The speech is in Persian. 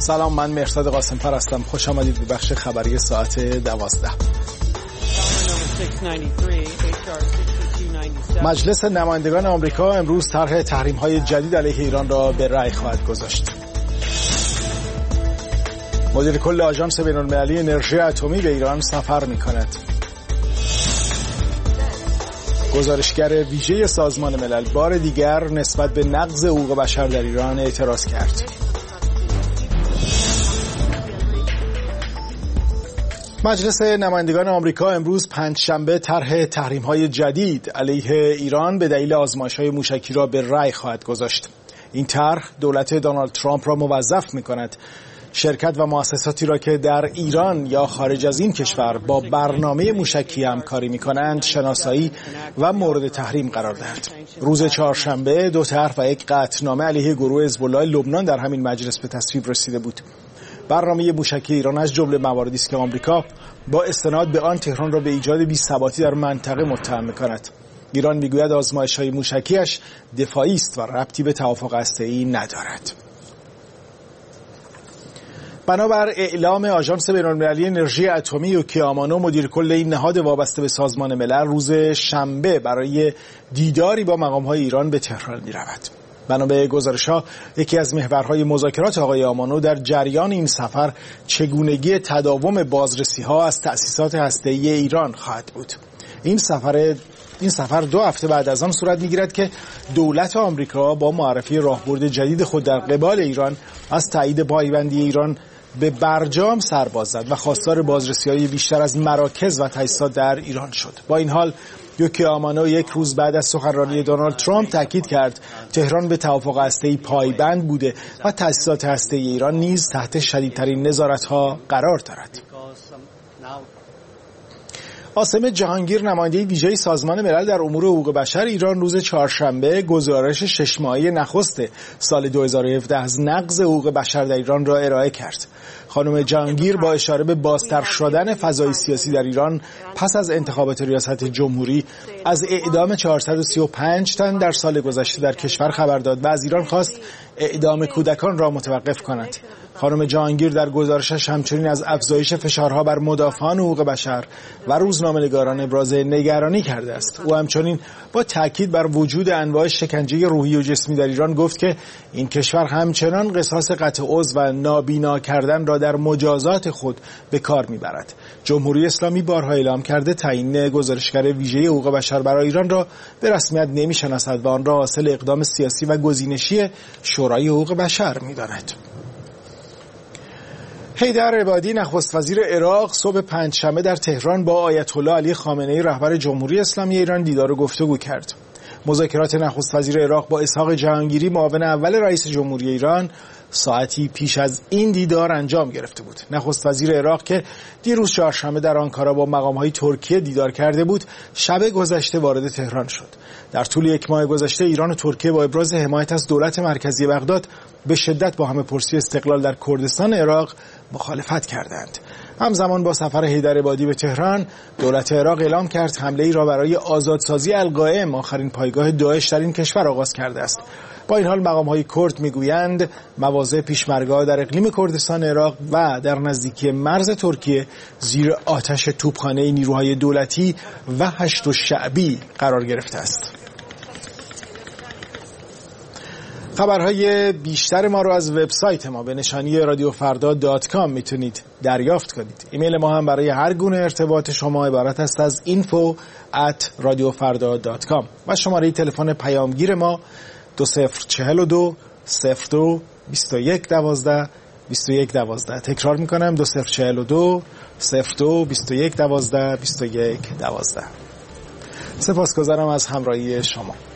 سلام، من مهرداد قاسم‌فر هستم. خوش آمدید به بخش خبری ساعت 12. مجلس نمایندگان آمریکا امروز طرح تحریم‌های جدید علیه ایران را به رأی خواهد گذاشت. مدیر کل آژانس بین‌المللی انرژی اتمی به ایران سفر می‌کند. گزارشگر ویژه سازمان ملل بار دیگر نسبت به نقض حقوق بشر در ایران اعتراض کرد. مجلس نمایندگان آمریکا امروز پنجشنبه طرح تحریم‌های جدید علیه ایران به دلیل آزمایش‌های موشکی را به رأی خواهد گذاشت. این طرح دولت دونالد ترامپ را موظف می‌کند شرکت و مؤسساتی را که در ایران یا خارج از این کشور با برنامه موشکی همکاری می‌کنند شناسایی و مورد تحریم قرار دهد. روز چهارشنبه دو طرح و یک قطعنامه علیه گروه حزب‌الله لبنان در همین مجلس به تصویب رسیده بود. برنامه موشکی ایران از جمله مواردی است که آمریکا با استناد به آن تهران را به ایجاد بی‌ثباتی در منطقه متهم می‌کند. ایران می‌گوید آزمایش‌های موشکی‌اش دفاعی است و ربطی به توافق هسته‌ای ندارد. بنابر اعلام آژانس بین‌المللی انرژی اتمی یوکی آمانو، مدیر کل این نهاد وابسته به سازمان ملل روز شنبه برای دیداری با مقام‌های ایران به تهران می‌رود. بنا به گزارش‌ها یکی از محورهای مذاکرات آقای آمانو در جریان این سفر چگونگی تداوم بازرسی‌ها از تأسیسات هسته‌ای ایران خواهد بود. این سفر 2 هفته بعد از آن صورت می‌گیرد که دولت آمریکا با معرفی راهبرد جدید خود در قبال ایران از تایید پایبندی ایران به برجام سر باز زد و خواستار بازرسی‌های بیشتر از مراکز و تأسیسات در ایران شد. با این حال یوکی آمانو یک روز بعد از سخنرانی دونالد ترامپ تاکید کرد تهران به توافق هسته‌ای پایبند بوده و تأسیسات هسته‌ای ایران نیز تحت شدیدترین نظارت‌ها قرار دارد. عاصم جهانگیر، نماینده ویژه سازمان ملل در امور حقوق بشر ایران، روز چهارشنبه گزارش 6 ماهه نخست سال 2017 از نقض حقوق بشر در ایران را ارائه کرد. خانم جهانگیر با اشاره به بازتر شدن فضای سیاسی در ایران پس از انتخابات ریاست جمهوری از اعدام 435 تن در سال گذشته در کشور خبر داد و از ایران خواست اعدام کودکان را متوقف کند. خانم جهانگیر در گزارشش همچنین از افزایش فشارها بر مدافعان حقوق بشر و روزنامه‌نگاران ابراز نگرانی کرده است. او همچنین با تاکید بر وجود انواع شکنجه روحی و جسمی در ایران گفت که این کشور همچنان قصاص قطع عضو و نابینا کردن را در مجازات خود به کار میبرد. جمهوری اسلامی بارها اعلام کرده تعیین گزارشگر ویژه حقوق بشر برای ایران را به رسمیت نمی‌شناسد و آن را حاصل اقدام سیاسی و گزینشی شورای حقوق بشر می‌داند. حیدر عبادی، نخست وزیر عراق، صبح پنجشنبه در تهران با آیت الله علی خامنه‌ای رهبر جمهوری اسلامی ایران دیدار و گفتگو کرد. مذاکرات نخست وزیر عراق با اسحاق جهانگیری، معاون اول رئیس جمهوری ایران، ساعتی پیش از این دیدار انجام گرفته بود. نخست وزیر عراق که دیروز چهارشنبه در آنکارا با مقام‌های ترکیه دیدار کرده بود، شب گذشته وارد تهران شد. در طول 1 ماه گذشته ایران و ترکیه با ابراز حمایت از دولت مرکزی بغداد به شدت با همه‌پرسی استقلال در کردستان عراق مخالفت کردند. همزمان با سفر حیدر عبادی به تهران، دولت عراق اعلام کرد حمله‌ای را برای آزادسازی القائم، آخرین پایگاه داعش در این کشور، آغاز کرده است. با این حال مقام‌های کرد می‌گویند مواضع پیشمرگ‌ها در اقلیم کردستان عراق و در نزدیکی مرز ترکیه زیر آتش توپخانه نیروهای دولتی و هشت الشعبی قرار گرفته است. خبرهای بیشتر ما رو از وبسایت ما به نشانی radiofrda.com میتونید دریافت کنید. ایمیل ما هم برای هر گونه ارتباط شما عبارت است از info@radiofrda.com و شماره تلفن پیامگیر ما 2042 02 21 12 21 12. تکرار میکنم 2042 02 21 12 21 12. سپاسگزارم از همراهی شما.